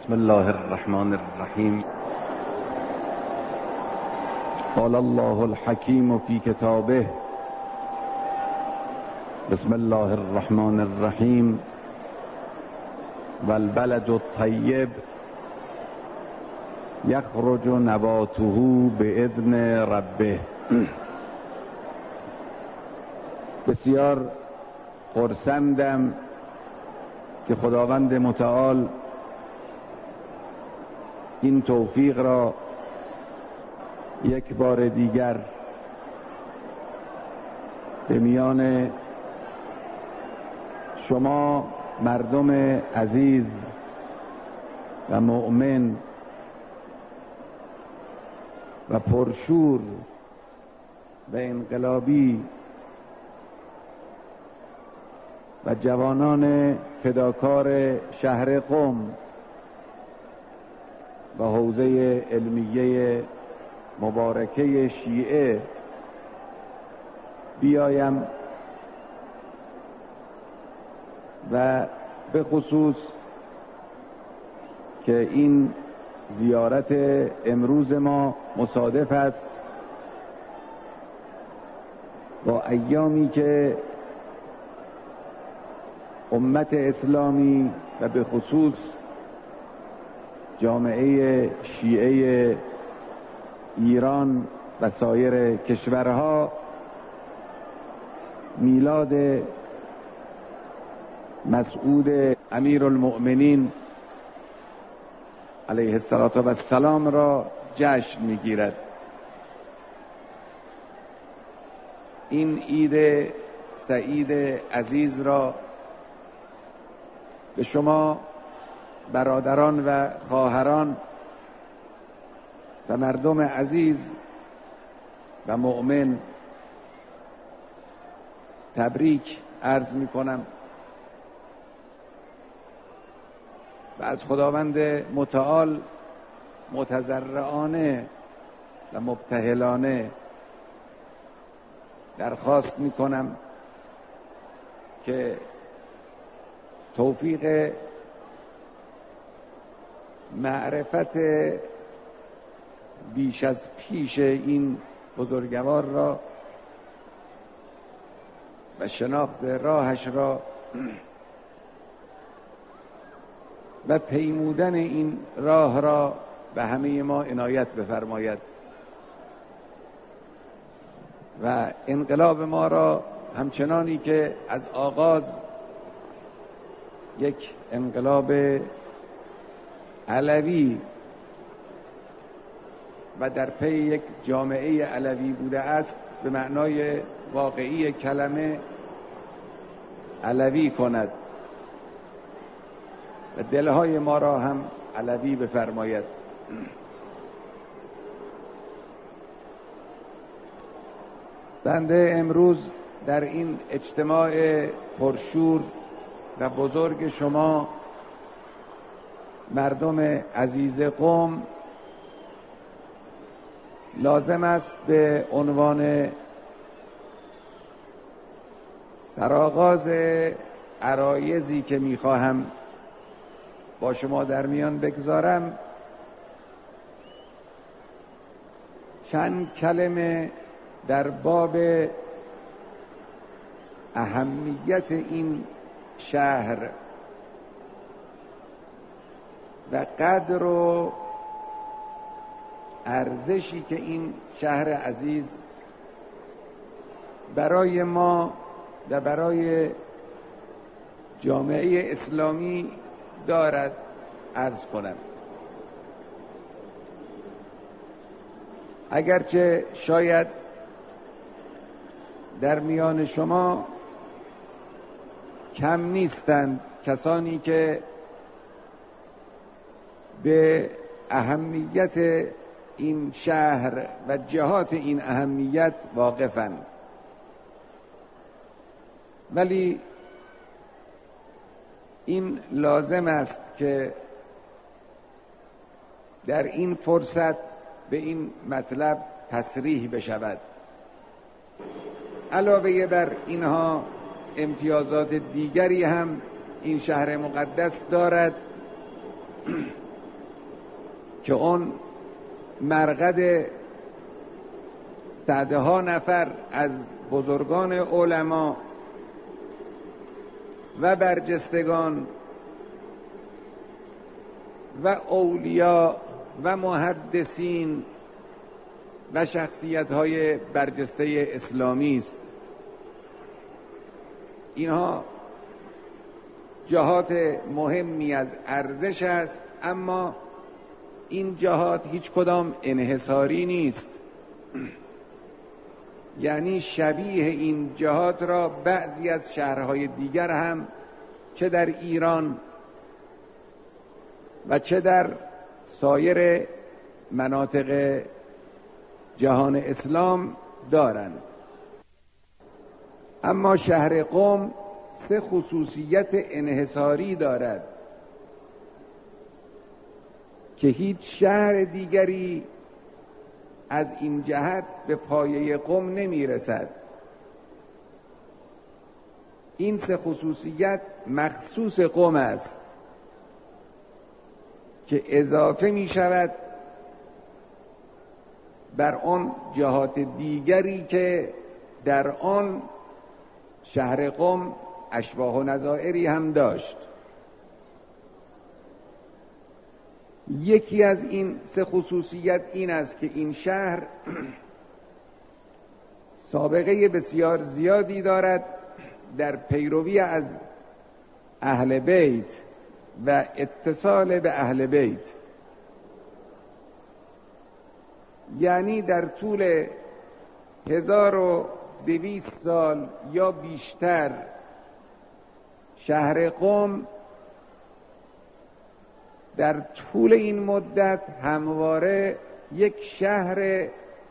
بسم الله الرحمن الرحیم. قال الله الحکیم فی کتابه بسم الله الرحمن الرحیم والبلد الطیب یخرج نباته باذن ربه. بسیار خرسندم که خداوند متعال این توفیق را یک بار دیگر به میان شما مردم عزیز و مؤمن و پرشور و انقلابی و جوانان فداکار شهر قم و حوزه علمیه مبارکه شیعه بیایم و به خصوص که این زیارت امروز ما مصادف است با ایامی که امت اسلامی و به خصوص جامعه شیعه ایران و سایر کشورها میلاد مسعود امیرالمؤمنین علیه السلام را جشن میگیرد. این عید سعید عزیز را به شما برادران و خواهران و مردم عزیز و مؤمن تبریک عرض می کنم و از خداوند متعال متضرعانه و مبتهلانه درخواست می کنم که توفیق معرفت بیش از پیش این بزرگوار را و شناخت راهش را و پیمودن این راه را به همه ما عنایت بفرماید و انقلاب ما را همچنانی که از آغاز یک انقلاب علوی و در پی یک جامعه علوی بوده است به معنای واقعی کلمه علوی کند و دلهای ما را هم علوی بفرماید. بنده امروز در این اجتماع پرشور و بزرگ شما مردم عزیز قم لازم است به عنوان سرآغاز عرایضی که میخواهم با شما در میان بگذارم چند کلمه در باب اهمیت این شهر و قدر و ارزشی که این شهر عزیز برای ما و برای جامعه اسلامی دارد عرض کنم. اگرچه شاید در میان شما کم نیستند کسانی که به اهمیت این شهر و جهات این اهمیت واقفند، ولی این لازم است که در این فرصت به این مطلب تصریح بشود. علاوه بر اینها امتیازات دیگری هم این شهر مقدس دارد که اون مرقد صدها نفر از بزرگان علما و برجستگان و اولیا و محدثین و شخصیت‌های برجسته اسلامی است. اینها جهات مهمی از ارزش است، اما این جهات هیچ کدام انحصاری نیست. یعنی شبیه این جهات را بعضی از شهرهای دیگر هم چه در ایران و چه در سایر مناطق جهان اسلام دارند. اما شهر قم 3 خصوصیت انحصاری دارد که هیچ شهر دیگری از این جهت به پایه قم نمی رسد. این 3 خصوصیت مخصوص قم است که اضافه می شود بر آن جهات دیگری که در آن شهر قم اشباه و نظائری هم داشت. یکی از این 3 خصوصیت این است که این شهر سابقه بسیار زیادی دارد در پیروی از اهل بیت و اتصال به اهل بیت. یعنی در طول 1200 سال یا بیشتر شهر قم در طول این مدت همواره یک شهر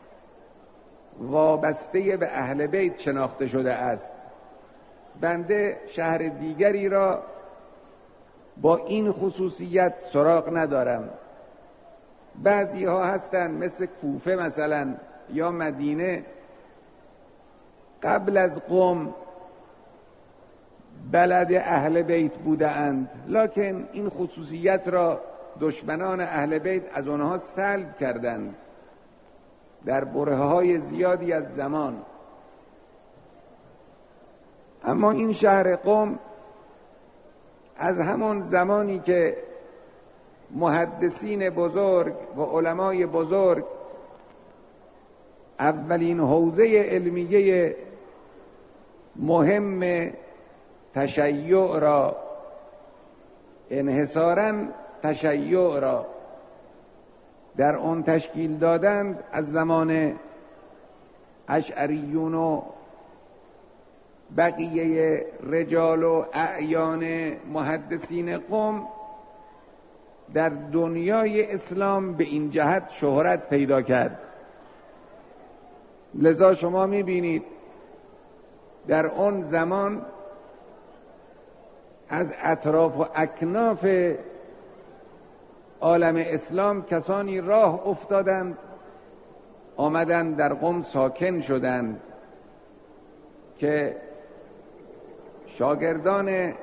وابسته به اهل بیت شناخته شده است. بنده شهر دیگری را با این خصوصیت سراغ ندارم. بعضی ها هستند مثل کوفه مثلا یا مدینه قبل از قم بلد اهل بیت بوده اند، لکن این خصوصیت را دشمنان اهل بیت از آنها سلب کردند در برهه‌های زیادی از زمان. اما این شهر قم از همان زمانی که محدثین بزرگ و علمای بزرگ اولین حوزه علمیه مهم تشیع را انحصاراً تشیع را در آن تشکیل دادند، از زمان اشعریون و بقیه رجال و اعیان محدثین قم در دنیای اسلام به این جهت شهرت پیدا کرد. لذا شما می‌بینید در آن زمان از اطراف و اکناف عالم اسلام کسانی راه افتادند، آمدند در قم ساکن شدند که شاگردان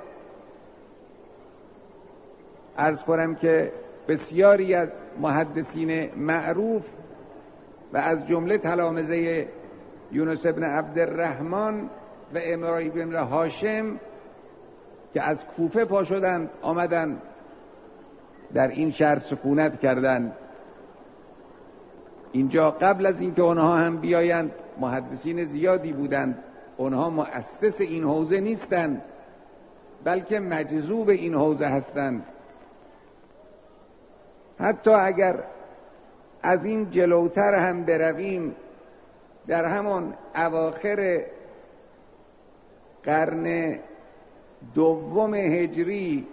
عرض کنم که بسیاری از محدثین معروف و از جمله تلامذه یونس بن عبدالرحمن و امرای بن هاشم که از کوفه پا شدند آمدند در این شهر سکونت کردند. اینجا قبل از اینکه آنها هم بیایند محدثین زیادی بودند. آنها مؤسس این حوزه نیستند بلکه مجذوب این حوزه هستند. حتی اگر از این جلوتر هم برویم، در همان اواخر قرن 2 هجری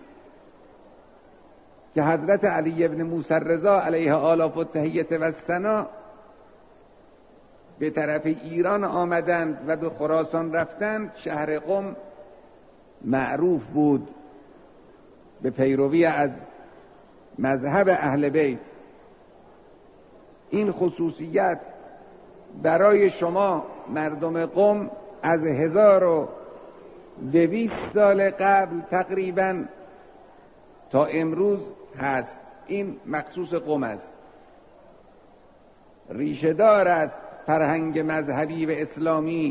که حضرت علی ابن موسی رضا علیه آلاف و تحیت و ثنا به طرف ایران آمدند و به خراسان رفتند، شهر قم معروف بود به پیروی از مذهب اهل بیت. این خصوصیت برای شما مردم قم از 1200 سال قبل تقریبا تا امروز هست. این مخصوص قم است. ریشه‌دار است فرهنگ مذهبی و اسلامی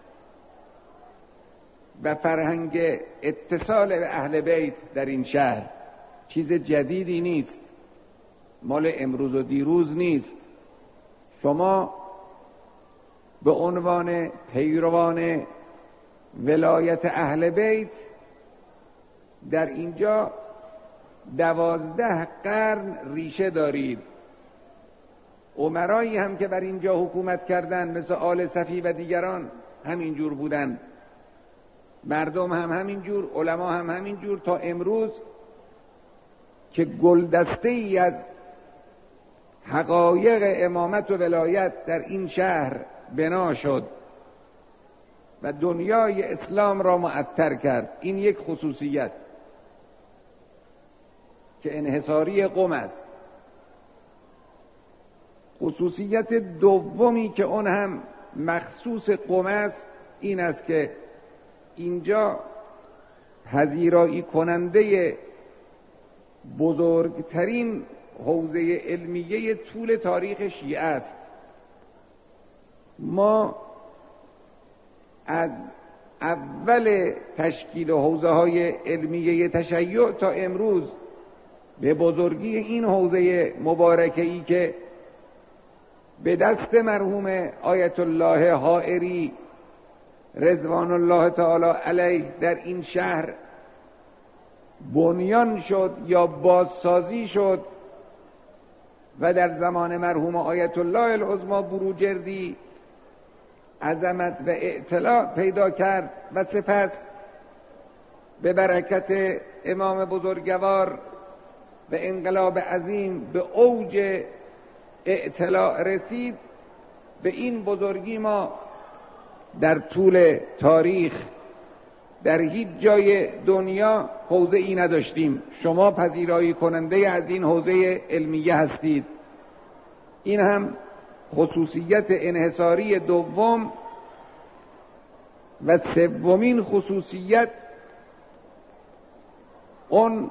و فرهنگ اتصال به اهل بیت در این شهر چیز جدیدی نیست، مال امروز و دیروز نیست. شما به عنوان پیروان ولایت اهل بیت در اینجا 12 قرن ریشه دارید. امرایی هم که بر اینجا حکومت کردند مثل آل صفی و دیگران همینجور بودند، مردم هم همینجور، علما هم همینجور، تا امروز که گلدسته ای از حقایق امامت و ولایت در این شهر بنا شد و دنیای اسلام را معطر کرد. این یک خصوصیت که انحصاری قم است. خصوصیت دومی که اون هم مخصوص قم است این است که اینجا پذیرایی کننده بزرگترین حوزه علمیه طول تاریخ شیعه است. ما از اول تشکیل حوزه های علمیه تشیع تا امروز به بزرگی این حوزه مبارکه‌ای که به دست مرحوم آیت الله حائری رضوان الله تعالی علیه در این شهر بنیان شد یا بازسازی شد و در زمان مرحوم آیت الله العظمی بروجردی عظمت و اعتلاء پیدا کرد و سپس به برکت امام بزرگوار و انقلاب عظیم به اوج اعتلاء رسید. به این بزرگی ما در طول تاریخ در هیچ جای دنیا حوزه ای نداشتیم. شما پذیرایی کننده از این حوزه علمیه هستید. این هم خصوصیت انحصاری دوم. و سومین خصوصیت اون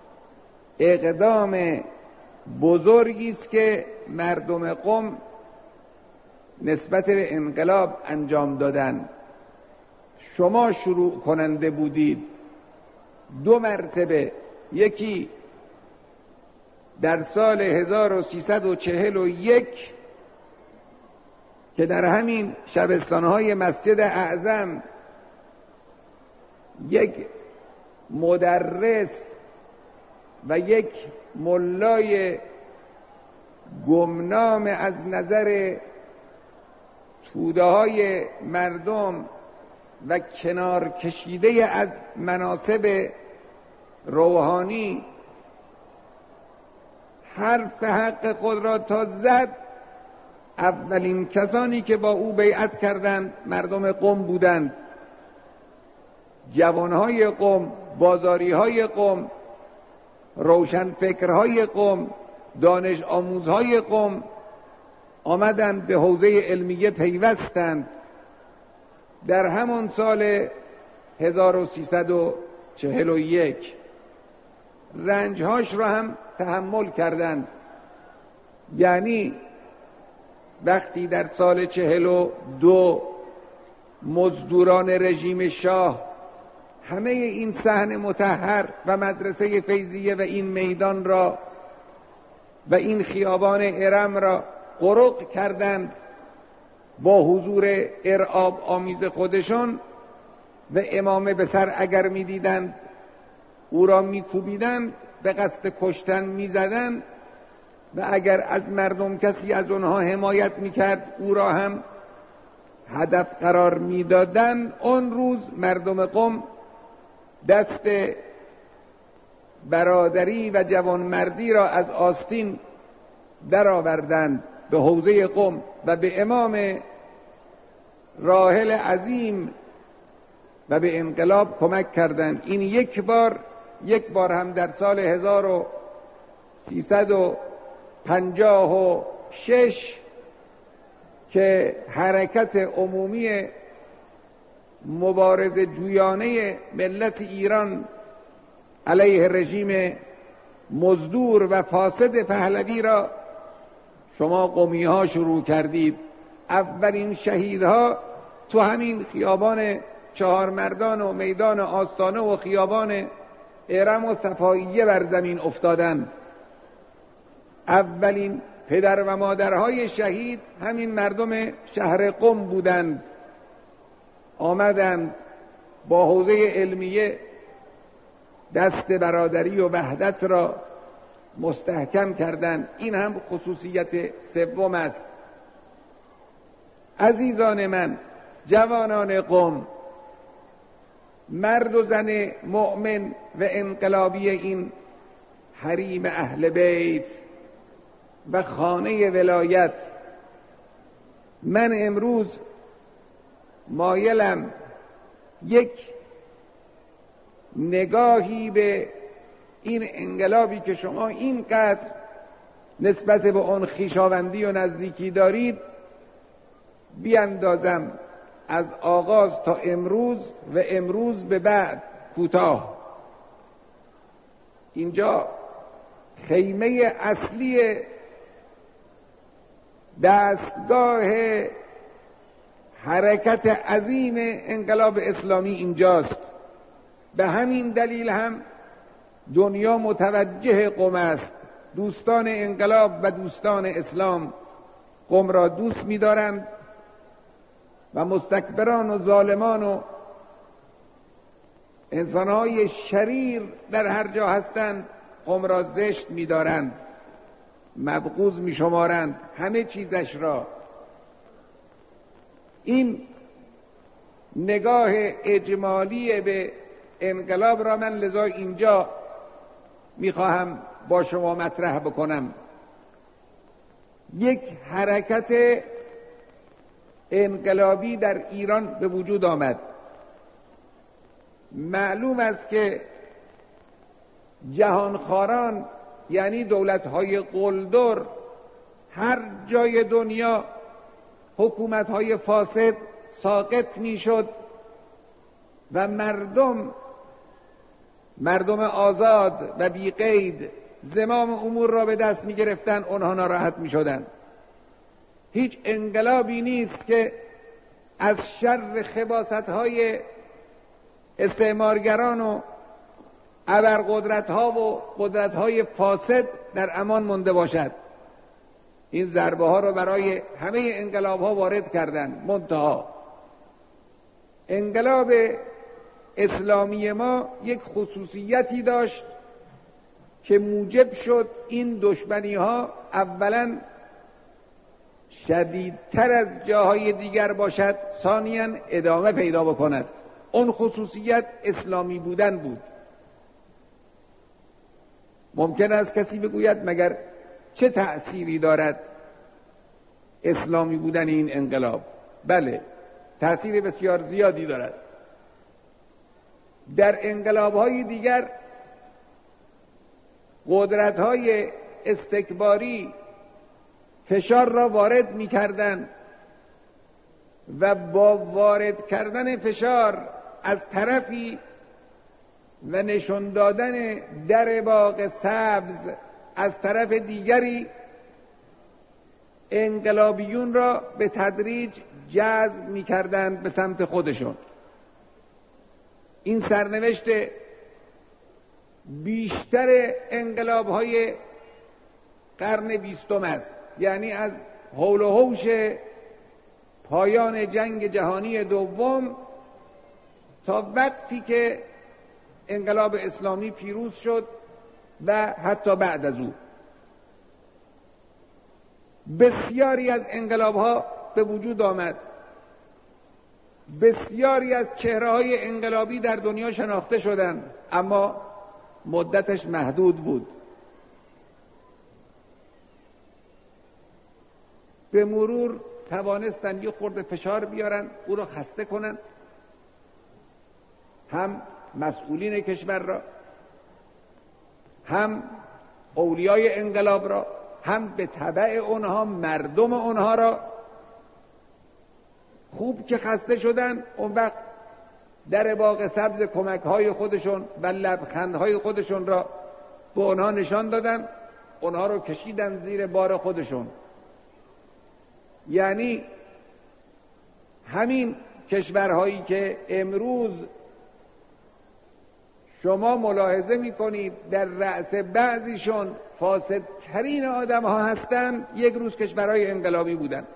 اقدام بزرگی است که مردم قم نسبت به انقلاب انجام دادن. شما شروع کننده بودید 2 مرتبه، یکی در سال 1341 که در همین شبستانهای مسجد اعظم یک مدرس و یک ملای گمنام از نظر توده های مردم و کنار کشیده از مناصب روحانی حرف حق خود را تا زد، اولین کسانی که با او بیعت کردند مردم قم بودند. جوانهای قم، بازاریهای قم، روشنفکرهای قم، دانش آموزهای قم آمدند به حوزه علمیه پیوستند. در همان سال 1341 رنجهاش را هم تحمل کردند. یعنی وقتی در سال 42 مزدوران رژیم شاه همه این صحن مطهر و مدرسه فیضیه و این میدان را و این خیابان ارم را غرق کردند با حضور ارعاب آمیز خودشان و امامه به سر اگر می دیدند او را می کوبیدند، به قصد کشتن می زدند و اگر از مردم کسی از آنها حمایت می کرد او را هم هدف قرار می دادند. آن روز مردم قم دست برادری و جوانمردی را از آستین درآوردند به حوزه قم و به امام راحل عظیم و به انقلاب کمک کردند. این یک بار هم در سال 1356 که حرکت عمومی مبارزه جویانه ملت ایران علیه رژیم مزدور و فاسد پهلوی را شما قمی ها شروع کردید. اولین شهیدها تو همین خیابان چهارمردان و میدان آستانه و خیابان ارم و صفاییه بر زمین افتادند. اولین پدر و مادرهای شهید همین مردم شهر قم بودند. آمدند با حوزه علمیه دست برادری و وحدت را مستحکم کردند. این هم خصوصیت سوم است. عزیزان من، جوانان قم، مرد و زن مؤمن و انقلابی این حریم اهل بیت و خانه ولایت، من امروز مایلم یک نگاهی به این انقلابی که شما اینقدر نسبت به اون خویشاوندی و نزدیکی دارید بیاندازم، از آغاز تا امروز و امروز به بعد کوتاه. اینجا خیمه اصلی دستگاه حرکت عظیم انقلاب اسلامی اینجاست. به همین دلیل هم دنیا متوجه قم است. دوستان انقلاب و دوستان اسلام قم را دوست می‌دارند و مستکبران و ظالمان و انسانهای شریر در هر جا هستند قم را زشت می‌دارند، مبغوض می‌شمارند همه چیزش را. این نگاه اجمالی به انقلاب را من لذا اینجا میخواهم با شما مطرح بکنم. یک حرکت انقلابی در ایران به وجود آمد. معلوم است که جهانخواران یعنی دولت‌های قلدر هر جای دنیا حکومت‌های فاسد ساقط میشد و مردم آزاد و بی قید زمام امور را به دست می گرفتن، اونها ناراحت می شدن. هیچ انقلابی نیست که از شر خباثت‌های استعمارگران و ابرقدرت‌ها و قدرت‌های فاسد در امان مانده باشد. این ضربه ها رو برای همه انقلاب ها وارد کردند. منتها انقلاب اسلامی ما یک خصوصیتی داشت که موجب شد این دشمنی ها اولا شدیدتر از جاهای دیگر باشد، ثانیاً ادامه پیدا بکند. اون خصوصیت اسلامی بودن بود. ممکن است کسی بگوید مگر چه تأثیری دارد اسلامی بودن این انقلاب؟ بله، تأثیر بسیار زیادی دارد. در انقلاب‌های دیگر قدرت‌های استکباری فشار را وارد می‌کردند و با وارد کردن فشار از طرفی و نشان دادن در باغ سبز از طرف دیگری انقلابیون را به تدریج جذب می‌کردند به سمت خودشون. این سرنوشت بیشتر انقلاب‌های قرن 20 است. یعنی از حول و حوش پایان جنگ جهانی دوم تا وقتی که انقلاب اسلامی پیروز شد و حتی بعد از او بسیاری از انقلاب‌ها به وجود آمد. بسیاری از چهره‌های انقلابی در دنیا شناخته شدند، اما مدتش محدود بود. به مرور توانستند یه خورده فشار بیارن، او را خسته کنن، هم مسئولین کشور را، هم اولیای انقلاب را، هم به تبع اونها مردم اونها را. خوب که خسته شدن، اون وقت در باغ سبز کمک‌های خودشون و لبخندهای خودشون را به اونها نشان دادن، اونها رو کشیدن زیر بار خودشون. یعنی همین کشورهایی که امروز شما ملاحظه میکنید در رأس بعضیشون فاسدترین آدم ها هستند، یک روز کشورهای انقلابی بودن.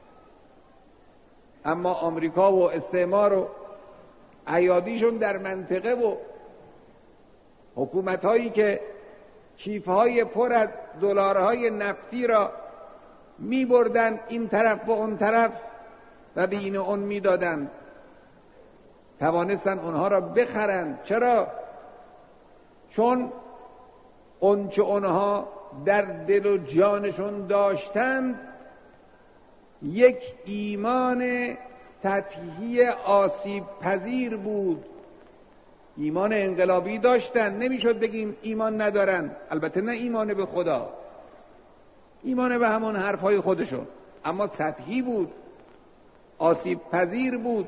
اما آمریکا و استعمار و ایادیشون در منطقه و حکومت‌هایی که کیف‌های پر از دلارهای نفتی را می‌بردن این طرف و اون طرف و به این و اون می‌دادن، توانستن اونها را بخرن. چرا؟ چون اونچه اونها در دل و جانشون داشتند یک ایمان سطحی آسیب پذیر بود. ایمان انقلابی داشتن، نمیشد بگیم ایمان ندارن، البته نه ایمان به خدا، ایمان به همون حرفهای خودشون، اما سطحی بود، آسیب پذیر بود.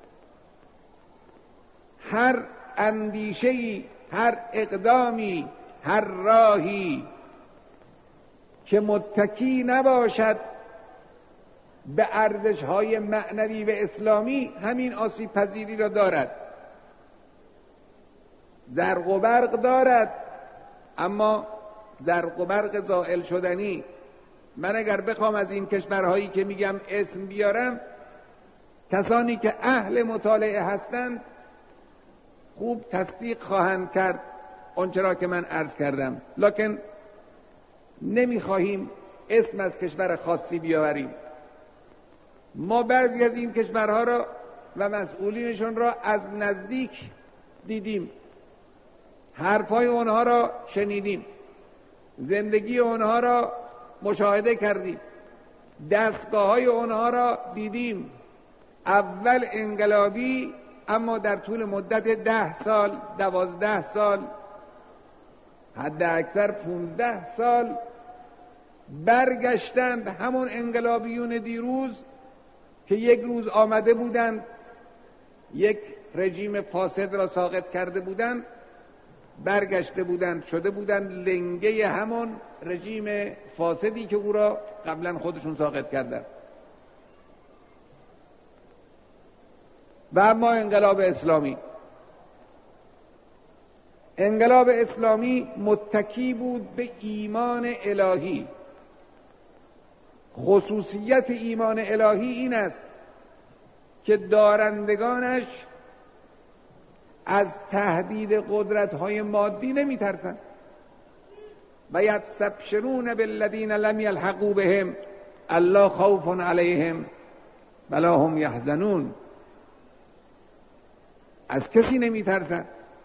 هر اندیشه‌ای، هر اقدامی، هر راهی که متکی نباشد به ارزش‌های معنوی و اسلامی همین آسیب پذیری را دارد. زرق و برق دارد، اما زرق و برق زائل شدنی. من اگر بخوام از این کشورهایی که میگم اسم بیارم، کسانی که اهل مطالعه هستند خوب تصدیق خواهند کرد آنچه را که من عرض کردم، لکن نمیخواهیم اسم از کشور خاصی بیاوریم. ما بعضی از این کشورها را و مسئولینشون را از نزدیک دیدیم، حرفای اونها را شنیدیم، زندگی اونها را مشاهده کردیم، دستگاه‌های اونها را دیدیم. اول انقلابی، اما در طول مدت 10 سال، 12 سال، حد اکثر 15 سال برگشتند همون انقلابیون دیروز که یک روز آمده بودند یک رژیم فاسد را ساقط کرده بودند، برگشته بودند، شده بودند لنگه همون رژیم فاسدی که او را قبلا خودشون ساقط کردند. و اما انقلاب اسلامی، انقلاب اسلامی متکی بود به ایمان الهی. خصوصیت ایمان الهی این است که دارندگانش از تهدید قدرت‌های مادی نمی‌ترسند. و یستبشرون بالذین لم یلحقوا بهم الا خوف علیهم ولا هم یحزنون. از کسی نمی‌ترسند.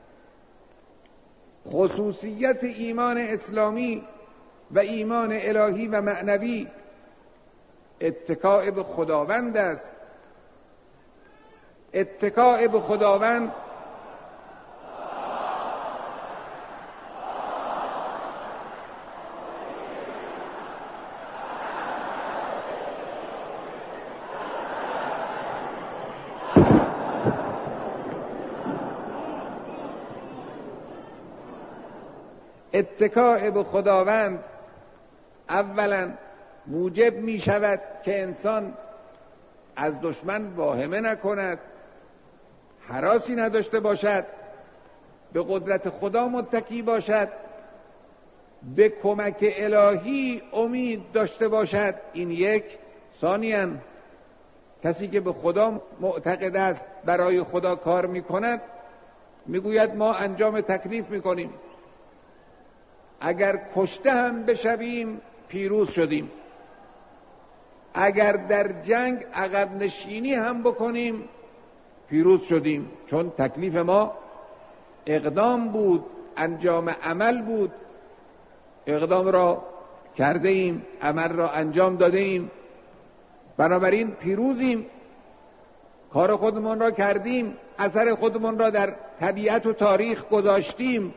خصوصیت ایمان اسلامی و ایمان الهی و معنوی اتکاء به خداوند است. اتکاء به خداوند اتکاء به خداوند اولا موجب می شود که انسان از دشمن واهمه نکند، هراسی نداشته باشد، به قدرت خدا متکی باشد، به کمک الهی امید داشته باشد. این یک. ثانیاً کسی که به خدا معتقد است، برای خدا کار می کند، می گوید ما انجام تکلیف می کنیم، اگر کشته هم بشویم پیروز شدیم، اگر در جنگ عقب نشینی هم بکنیم پیروز شدیم، چون تکلیف ما اقدام بود، انجام عمل بود. اقدام را کرده ایم، عمل را انجام داده ایم، بنابراین پیروزیم. کار خودمون را کردیم، اثر خودمون را در طبیعت و تاریخ گذاشتیم.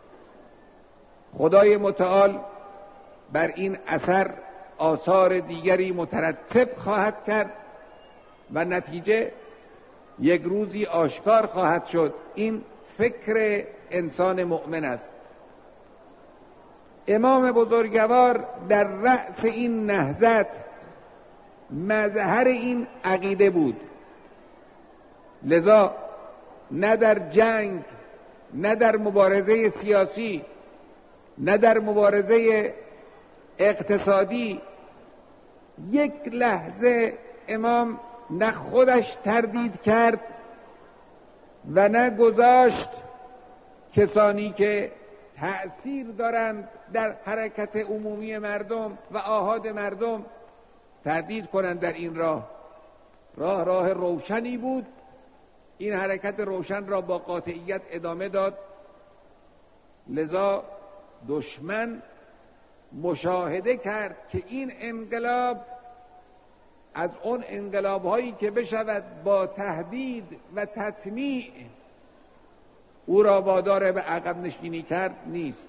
خدای متعال بر این اثر آثار دیگری مترتب خواهد کرد و نتیجه یک روزی آشکار خواهد شد. این فکر انسان مؤمن است. امام بزرگوار در رأس این نهضت مظهر این عقیده بود. لذا نه در جنگ، نه در مبارزه سیاسی، نه در مبارزه اقتصادی یک لحظه امام نه خودش تردید کرد و نه گذاشت کسانی که تأثیر دارند در حرکت عمومی مردم و آحاد مردم تردید کنند در این راه. راه روشنی بود. این حرکت روشن را با قاطعیت ادامه داد. لذا دشمن مشاهده کرد که این انقلاب از اون انقلاب هایی که بشود با تهدید و تطمیع او را وادار به عقب نشینی کرد نیست.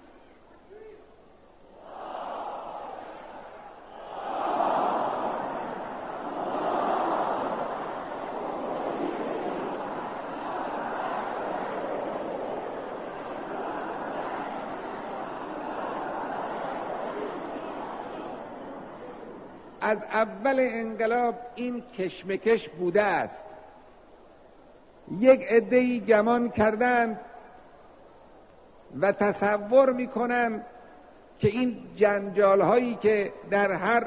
از اول انقلاب این کشمکش بوده است. یک عده‌ای گمان کردند و تصور می‌کنند که این جنجال‌هایی که در هر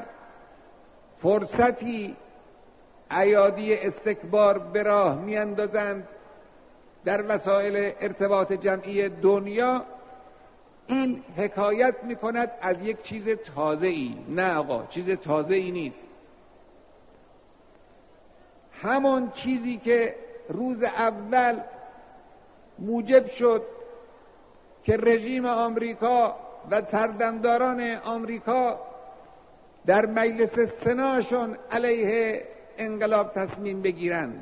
فرصتی ایادی استکبار به راه می‌اندازند در وسایل ارتباط جمعی دنیا، این حکایت می‌کند از یک چیز تازه‌ای. نه آقا، چیز تازه‌ای نیست. همون چیزی که روز اول موجب شد که رژیم آمریکا و سردمداران آمریکا در مجلس سناشون علیه انقلاب تصمیم بگیرند،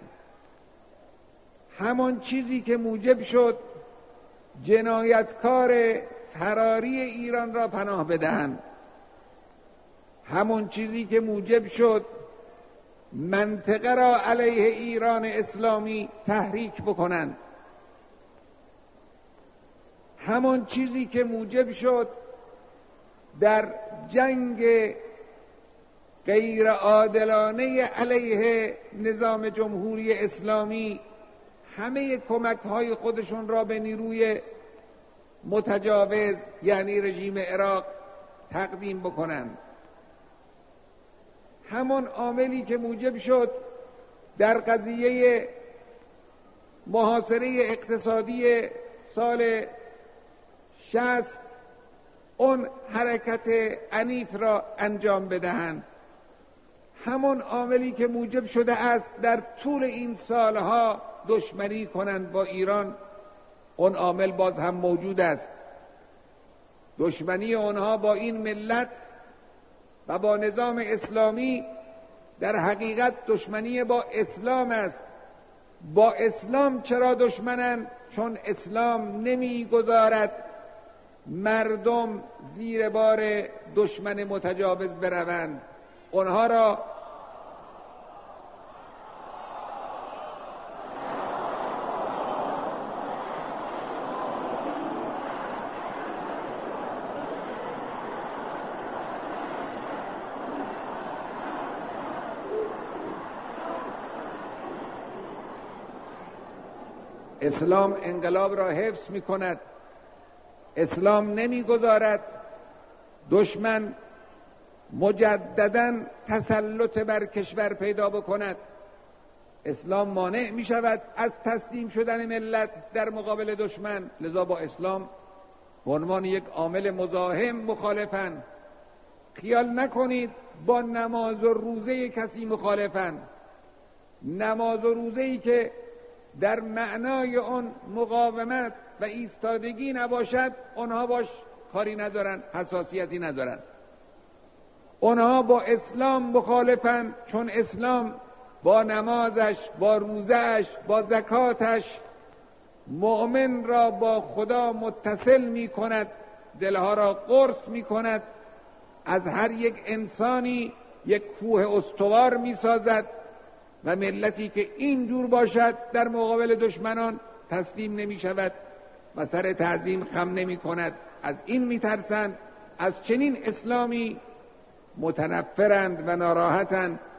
همون چیزی که موجب شد جنایتکار فراری ایران را پناه بدهند، همون چیزی که موجب شد منطقه را علیه ایران اسلامی تحریک بکنند، همون چیزی که موجب شد در جنگ غیر عادلانه علیه نظام جمهوری اسلامی همه کمک‌های خودشون را به نیروی متجاوز یعنی رژیم عراق تقدیم بکنند، همون عاملی که موجب شد در قضیه محاصره اقتصادی سال 60 اون حرکت عنیف را انجام بدهند، همون عاملی که موجب شده است در طول این سالها دشمنی کنند با ایران، اون عامل باز هم موجود است. دشمنی آنها با این ملت و با نظام اسلامی در حقیقت دشمنی با اسلام است. با اسلام چرا دشمنند؟ چون اسلام نمیگذارد مردم زیر بار دشمن متجاوز بروند. آنها را اسلام انقلاب را حفظ می کند. اسلام نمیگذارد دشمن مجدداً تسلط بر کشور پیدا بکند. اسلام مانع می شود از تسلیم شدن ملت در مقابل دشمن. لذا با اسلام به عنوان یک عامل مزاحم مخالفند. خیال نکنید با نماز و روزه کسی مخالفند. نماز و روزه‌ای که در معنای آن مقاومت و ایستادگی نباشد، آنها باش کاری ندارن، حساسیتی ندارن. آنها با اسلام مخالفن، چون اسلام با نمازش، با روزهش، با زکاتش مؤمن را با خدا متصل می کند، دلها را قرص می کند، از هر یک انسانی یک کوه استوار می سازد و ملتی که اینجور باشد در مقابل دشمنان تسلیم نمی شود و سر تعظیم خم نمی کند. از این می ترسند، از چنین اسلامی متنفرند و ناراحتند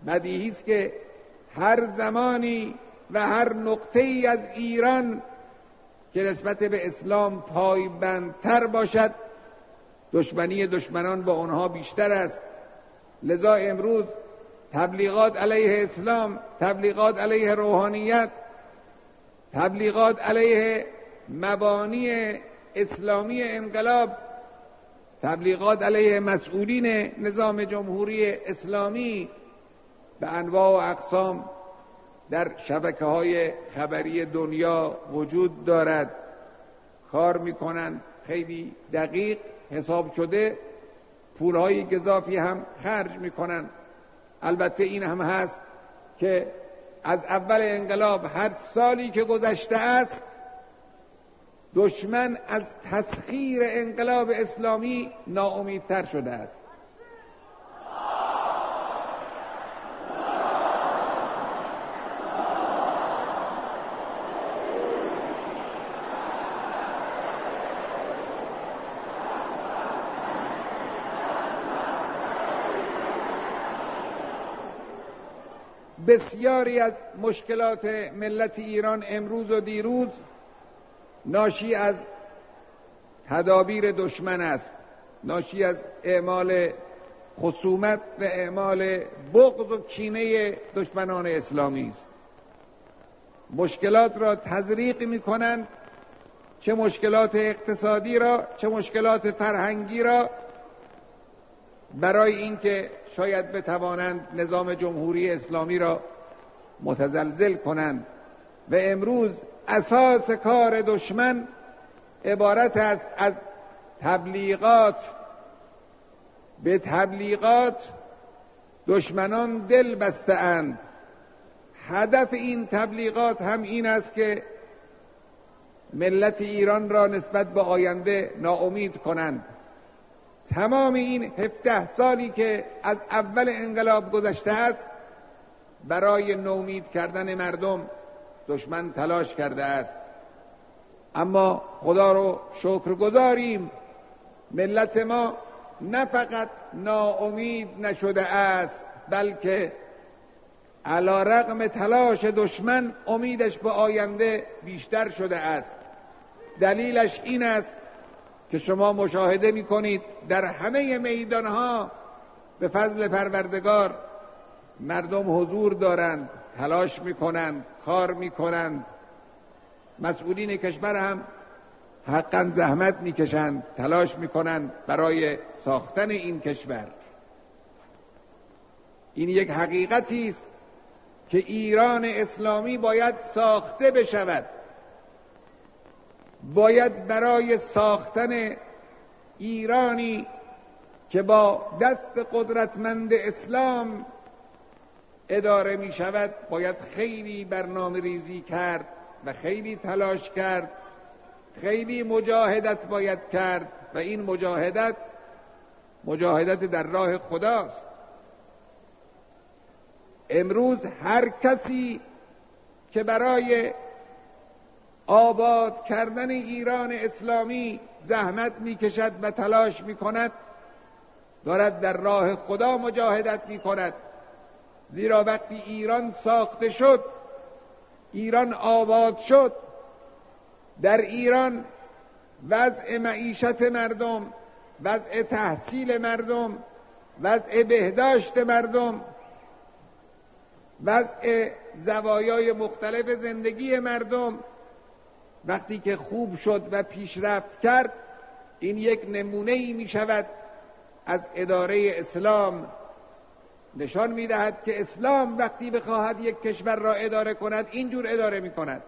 بدیهی است که هر زمانی و هر نقطه‌ای از ایران که نسبت به اسلام پایبندتر باشد، دشمنی دشمنان با آنها بیشتر است. لذا امروز تبلیغات علیه اسلام، تبلیغات علیه روحانیت، تبلیغات علیه مبانی اسلامی انقلاب، تبلیغات علیه مسئولین نظام جمهوری اسلامی به انواع و اقسام در شبکه‌های خبری دنیا وجود دارد. کار میکنند خیلی دقیق حساب شده، پولهای گزافی هم خرج میکنند. البته این هم هست که از اول انقلاب هر سالی که گذشته است، دشمن از تسخیر انقلاب اسلامی ناامیدتر شده است. بسیاری از مشکلات ملت ایران امروز و دیروز ناشی از تدابیر دشمن است، ناشی از اعمال خصومت و اعمال بغض و کینه دشمنان اسلامی است. مشکلات را تزریق می‌کنند، چه مشکلات اقتصادی را، چه مشکلات فرهنگی را، برای اینکه شاید بتوانند نظام جمهوری اسلامی را متزلزل کنند. و امروز اساس کار دشمن عبارت است از تبلیغات. به تبلیغات دشمنان دل بسته‌اند. هدف این تبلیغات هم این است که ملت ایران را نسبت به آینده ناامید کنند. تمام این 17 سالی که از اول انقلاب گذشته است، برای نومید کردن مردم دشمن تلاش کرده است. اما خدا رو شکرگزاریم، ملت ما نه فقط ناامید نشده است، بلکه علی رغم تلاش دشمن امیدش به آینده بیشتر شده است. دلیلش این است که شما مشاهده می‌کنید در همه میدانها به فضل پروردگار مردم حضور دارند، تلاش می‌کنند، کار می‌کنند. مسئولین کشور هم حقاً زحمت می‌کشند، تلاش می‌کنند برای ساختن این کشور. این یک حقیقتی است که ایران اسلامی باید ساخته بشود. باید برای ساختن ایرانی که با دست قدرتمند اسلام اداره می شود باید خیلی برنامه ریزی کرد و خیلی تلاش کرد، خیلی مجاهدت باید کرد و این مجاهدت در راه خداست. امروز هر کسی که برای آباد کردن ایران اسلامی زحمت میکشد و تلاش میکند، دارد در راه خدا مجاهدت میکند. زیرا وقتی ایران ساخته شد، ایران آباد شد، در ایران وضع معیشت مردم، وضع تحصیل مردم، وضع بهداشت مردم، وضع زوایای مختلف زندگی مردم وقتی که خوب شد و پیشرفت کرد، این یک نمونه‌ای می شود از اداره اسلام. نشان می دهد که اسلام وقتی بخواهد یک کشور را اداره کند اینجور اداره می کند.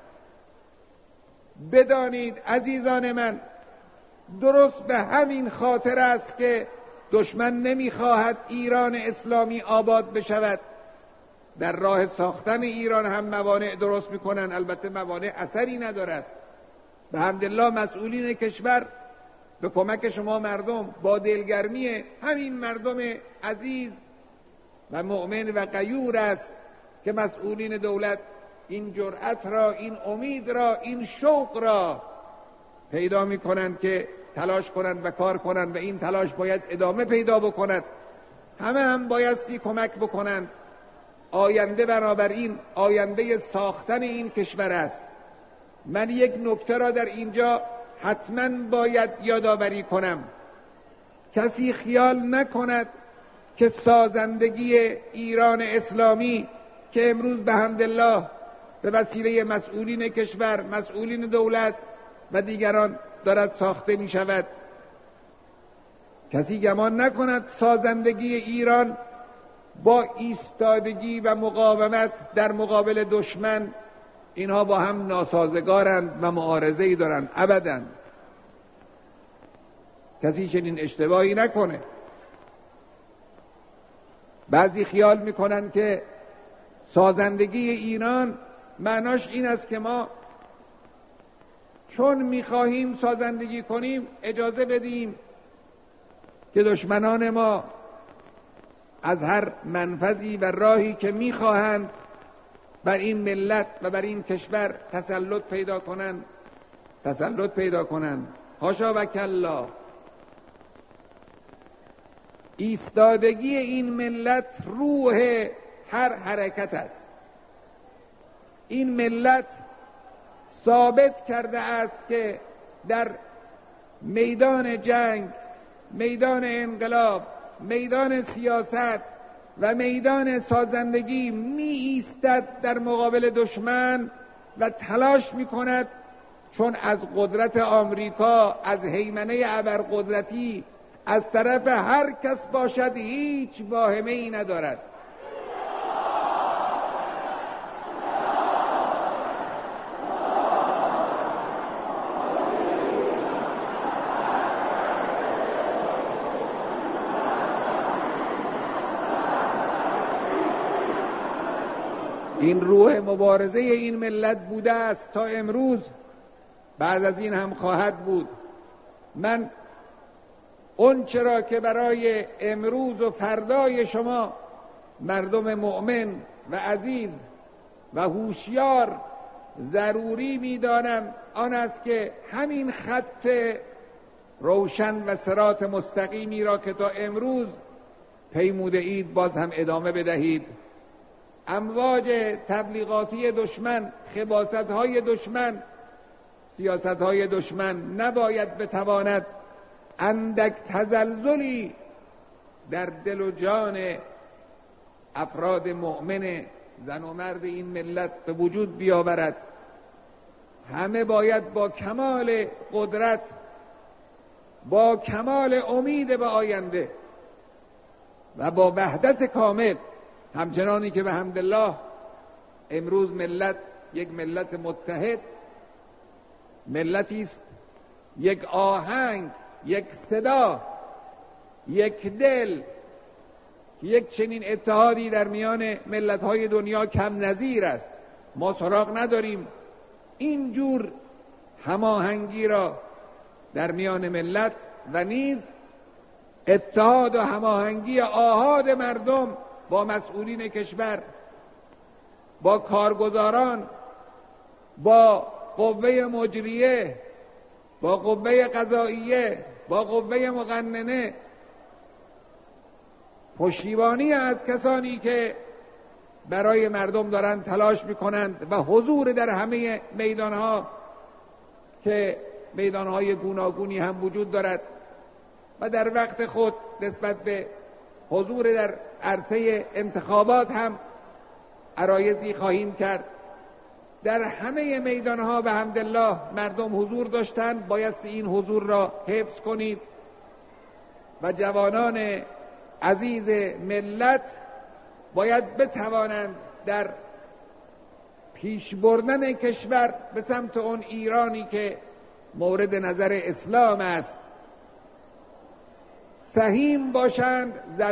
بدانید عزیزان من، درست به همین خاطر است که دشمن نمی خواهد ایران اسلامی آباد بشود. در راه ساختن ایران هم موانع درست می کنند، البته موانع اثری ندارد. به حمدالله مسئولین کشور به کمک شما مردم با دلگرمی همین مردم عزیز و مؤمن و غیور است که مسئولین دولت این جرأت را، این امید را، این شوق را پیدا می کنند که تلاش کنند و کار کنند و این تلاش باید ادامه پیدا بکند. همه هم بایستی کمک بکنند آینده بنابراین آینده ساختن این کشور است. من یک نکته را در اینجا حتما باید یادآوری کنم. کسی خیال نکند که سازندگی ایران اسلامی که امروز به حمدالله به وسیله مسئولین کشور، مسئولین دولت و دیگران دارد ساخته می شود، کسی گمان نکند سازندگی ایران با ایستادگی و مقاومت در مقابل دشمن اینها با هم ناسازگارند و معارضه‌ای دارند. ابداً کسی چنین اشتباهی نکنه. بعضی خیال میکنن که سازندگی ایران معناش این است که ما چون میخواهیم سازندگی کنیم اجازه بدیم که دشمنان ما از هر منفذی و راهی که میخواهند بر این ملت و بر این کشور تسلط پیدا کنند. حاشا و کلا. ایستادگی این ملت روح هر حرکت است. این ملت ثابت کرده است که در میدان جنگ، میدان انقلاب، میدان سیاست و میدان سازندگی می ایستد در مقابل دشمن و تلاش می کند چون از قدرت آمریکا، از هیمنه ابرقدرتی از طرف هر کس باشد هیچ واهمه‌ای ندارد. این روح مبارزه این ملت بوده است تا امروز، بعد از این هم خواهد بود. من اون چرا که برای امروز و فردای شما مردم مؤمن و عزیز و هوشیار ضروری می‌دانم آن است که همین خط روشن و صراط مستقیمی را که تا امروز پیموده اید باز هم ادامه بدهید. امواج تبلیغاتی دشمن، خباثت‌های دشمن، سیاست‌های دشمن نباید بتواند اندک تزلزلی در دل و جان افراد مؤمن زن و مرد این ملت به وجود بیاورد. همه باید با کمال قدرت، با کمال امید به آینده و با وحدت کامل، همچنانی که به حمدالله امروز ملت یک ملت متحد، ملتی است یک آهنگ، یک صدا، یک دل، یک چنین اتحادی در میان ملت‌های دنیا کم نظیر است. ما سراغ نداریم اینجور هماهنگی را در میان ملت و نیز اتحاد و هماهنگی آحاد مردم با مسئولین کشور، با کارگزاران، با قوه مجریه، با قوه قضاییه، با قوه مقننه، پشتیبانی از کسانی که برای مردم دارند تلاش میکنند و حضور در همه میدانها که میدانهای گوناگونی هم وجود دارد و در وقت خود نسبت به حضور در عرصه انتخابات هم عرایضی خواهیم کرد. در همه میدانها به حمدالله مردم حضور داشتند، بایست این حضور را حفظ کنید و جوانان عزیز ملت باید بتوانند در پیش بردن کشور به سمت اون ایرانی که مورد نظر اسلام است سهیم باشند.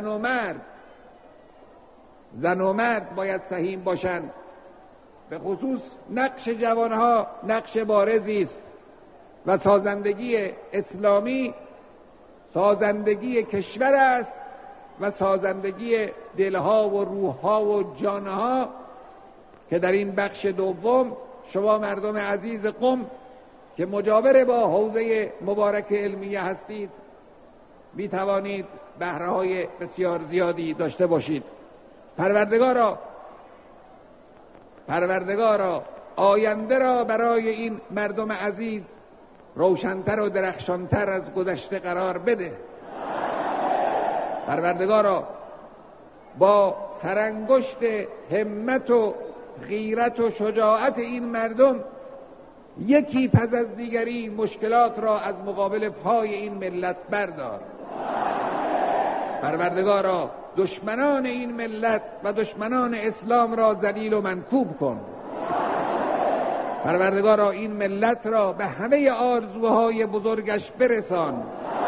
زن و مرد باید سهیم باشند. به خصوص نقش جوانها نقش بارزی است و سازندگی اسلامی سازندگی کشور است و سازندگی دلها و روحها و جانها که در این بخش دوم شما مردم عزیز قم که مجاور با حوزه مبارک علمیه هستید می توانید بهره‌های بسیار زیادی داشته باشید. پروردگارا پروردگارا آینده را برای این مردم عزیز روشن‌تر و درخشان‌تر از گذشته قرار بده. پروردگارا با سرانگشت همت و غیرت و شجاعت این مردم یکی پس از دیگری مشکلات را از مقابل پای این ملت بردار. پروردگارا دشمنان این ملت و دشمنان اسلام را ذلیل و منکوب کن. پروردگارا این ملت را به همه آرزوهای بزرگش برسان.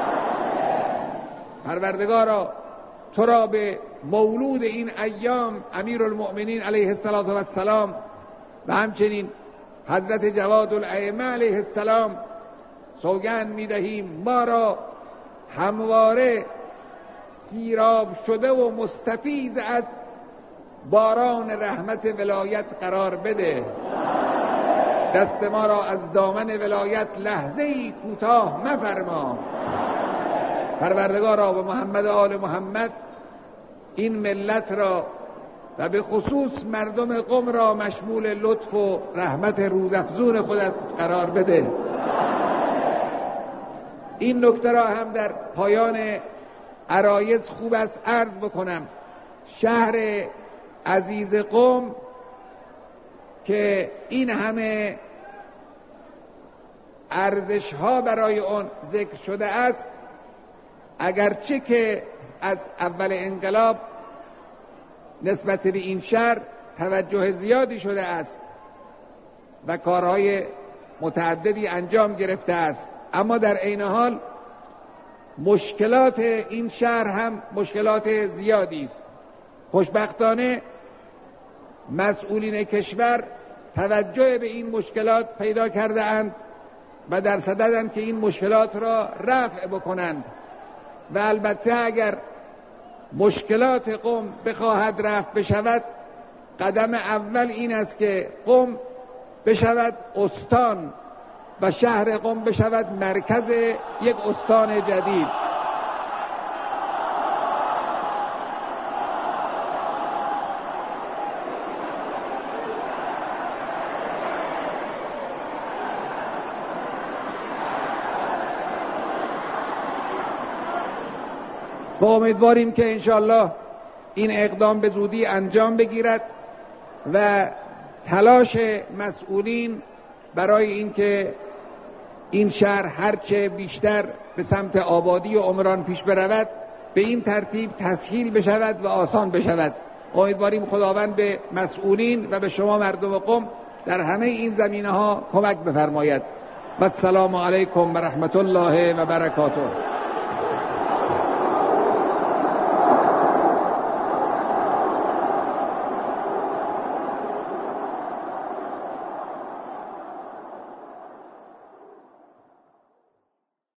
پروردگارا تو را به مولود این ایام امیرالمؤمنین علیه السلام و همچنین حضرت جواد الائمه علیه السلام سوگند می‌دهیم ما را همواره سیراب شده و مستفیض از باران رحمت ولایت قرار بده. دست ما را از دامن ولایت لحظه‌ای کوتاه مفرما. پروردگارا به محمد و آل محمد این ملت را و به خصوص مردم قم را مشمول لطف و رحمت روزافزون خودت قرار بده. این نکته را هم در پایان عرایض خوب است عرض بکنم. شهر عزیز قم که این همه ارزش‌ها برای آن ذکر شده است، اگرچه که از اول انقلاب نسبت به این شهر توجه زیادی شده است و کارهای متعددی انجام گرفته است، اما در عین حال مشکلات این شهر هم مشکلات زیادی است. خوشبختانه مسئولین کشور توجه به این مشکلات پیدا کرده اند و در صددند که این مشکلات را رفع بکنند و البته اگر مشکلات قم بخواهد رفع بشود، قدم اول این است که قم بشود استان و شهر قم بشود مرکز یک استان جدید. و امیدواریم که انشاءالله این اقدام به زودی انجام بگیرد و تلاش مسئولین برای اینکه این شهر هرچه بیشتر به سمت آبادی و عمران پیش برود به این ترتیب تسهیل بشود و آسان بشود. امیدواریم خداوند به مسئولین و به شما مردم قم در همه این زمینه‌ها کمک بفرماید. و السلام علیکم و رحمت الله و برکاته.